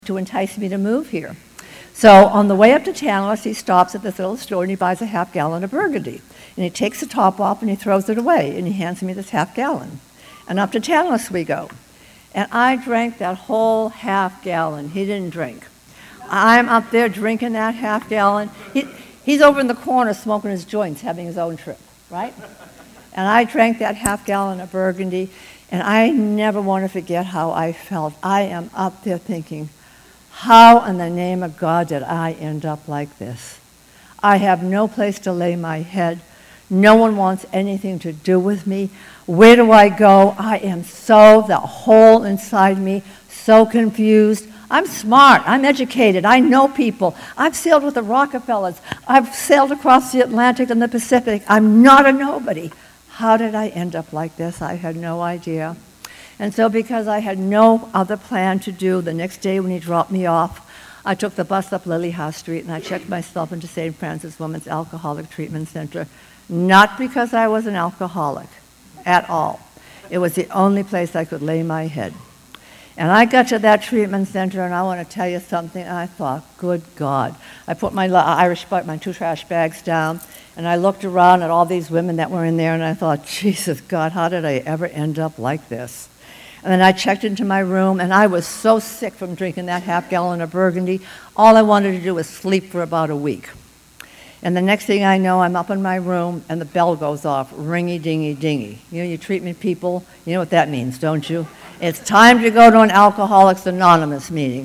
to entice me to move here. So on the way up to Tantalus, he stops at this little store and he buys a half gallon of Burgundy. And he takes the top off and he throws it away and he hands me this half gallon. And up to Tantalus we go. And I drank that whole half gallon. He didn't drink. I'm up there drinking that half gallon. He's over in the corner smoking his joints, having his own trip, right? And I drank that half gallon of Burgundy, and I never want to forget how I felt. I am up there thinking, how in the name of God did I end up like this? I have no place to lay my head. No one wants anything to do with me. Where do I go? I am so, the hole inside me, so confused. I'm smart. I'm educated. I know people. I've sailed with the Rockefellers. I've sailed across the Atlantic and the Pacific. I'm not a nobody. How did I end up like this? I had no idea. And so because I had no other plan to do, the next day when he dropped me off, I took the bus up Lily House Street and I checked myself into St. Francis Women's Alcoholic Treatment Center. Not because I was an alcoholic at all. It was the only place I could lay my head. And I got to that treatment center, and I want to tell you something. I thought, good God. I put my my two trash bags down, and I looked around at all these women that were in there, and I thought, Jesus, God, how did I ever end up like this? And then I checked into my room, and I was so sick from drinking that half gallon of Burgundy. All I wanted to do was sleep for about a week. And the next thing I know, I'm up in my room, and the bell goes off, ringy-dingy-dingy. You know, you treatment people, you know what that means, don't you? It's time to go to an Alcoholics Anonymous meeting.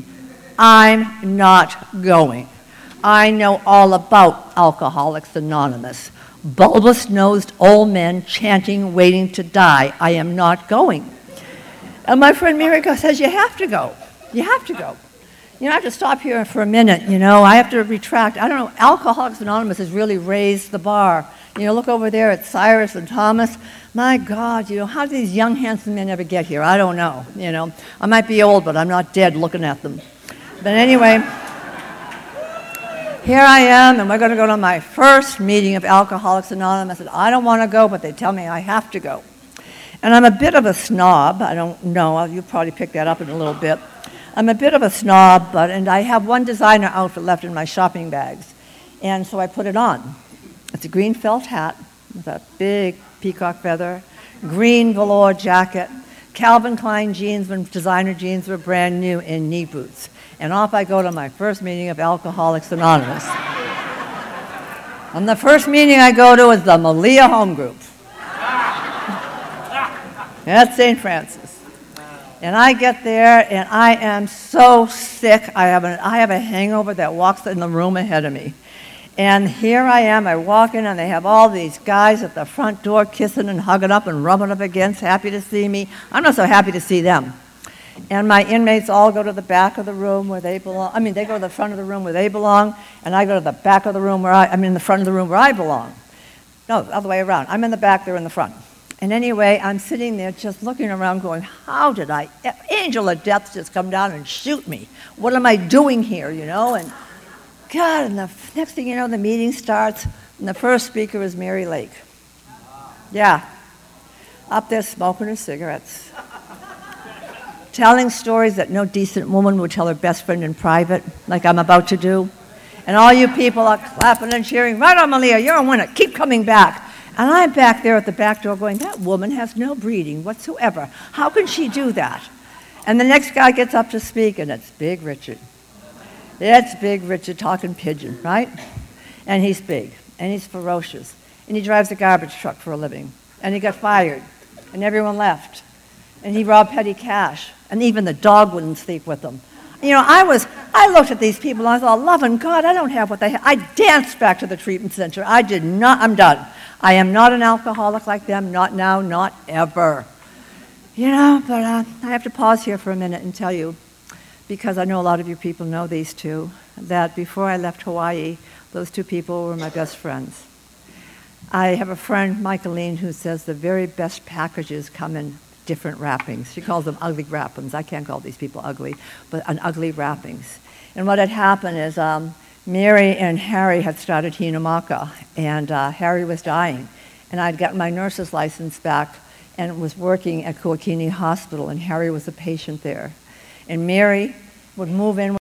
I'm not going. I know all about Alcoholics Anonymous. Bulbous-nosed old men chanting, waiting to die. I am not going. And my friend Mary says, you have to go. You have to go. You know, I have to stop here for a minute, you know. I have to retract. I don't know, Alcoholics Anonymous has really raised the bar. You know, look over there at Cyrus and Thomas. My God, you know, how do these young, handsome men ever get here? I don't know, you know. I might be old, but I'm not dead looking at them. But anyway, here I am, and we're going to go to my first meeting of Alcoholics Anonymous. And I don't want to go, but they tell me I have to go. And I'm a bit of a snob. I don't know. You'll probably pick that up in a little bit. I'm a bit of a snob, and I have one designer outfit left in my shopping bags. And so I put it on. It's a green felt hat with a big peacock feather, green velour jacket, Calvin Klein jeans when designer jeans were brand new, and knee boots. And off I go to my first meeting of Alcoholics Anonymous. And the first meeting I go to is the Malia Home Group. That's St. Francis. And I get there, and I am so sick. I have a hangover that walks in the room ahead of me. And here I am. I walk in, and they have all these guys at the front door kissing and hugging up and rubbing up against, happy to see me. I'm not so happy to see them. And my inmates all go to the back of the room where they belong. I mean, they go to the front of the room where they belong, and I go to the back of the room the front of the room where I belong. No, the other way around. I'm in the back, they're in the front. And anyway, I'm sitting there just looking around going, how did angel of death just come down and shoot me? What am I doing here, you know? And God, and the next thing you know, the meeting starts, and the first speaker is Mary Lake. Yeah, up there smoking her cigarettes. Telling stories that no decent woman would tell her best friend in private, like I'm about to do. And all you people are clapping and cheering, right on, Malia, you're a winner, keep coming back. And I'm back there at the back door going, that woman has no breeding whatsoever. How can she do that? And the next guy gets up to speak, and it's Big Richard. It's Big Richard talking pigeon, right? And he's big, and he's ferocious, and he drives a garbage truck for a living. And he got fired, and everyone left. And he robbed petty cash, and even the dog wouldn't sleep with him. You know, I looked at these people, and I thought, loving God, I don't have what they have. I danced back to the treatment center. I did not, I'm done. I am not an alcoholic like them, not now, not ever. You know, but I have to pause here for a minute and tell you, because I know a lot of you people know these two, that before I left Hawaii, those two people were my best friends. I have a friend, Michaeline, who says the very best packages come in different wrappings. She calls them ugly wrappings. I can't call these people ugly, but an ugly wrappings. And what had happened is Mary and Harry had started Hinamaka, and Harry was dying. And I'd gotten my nurse's license back and was working at Kuakini Hospital, and Harry was a patient there. And Mary would move in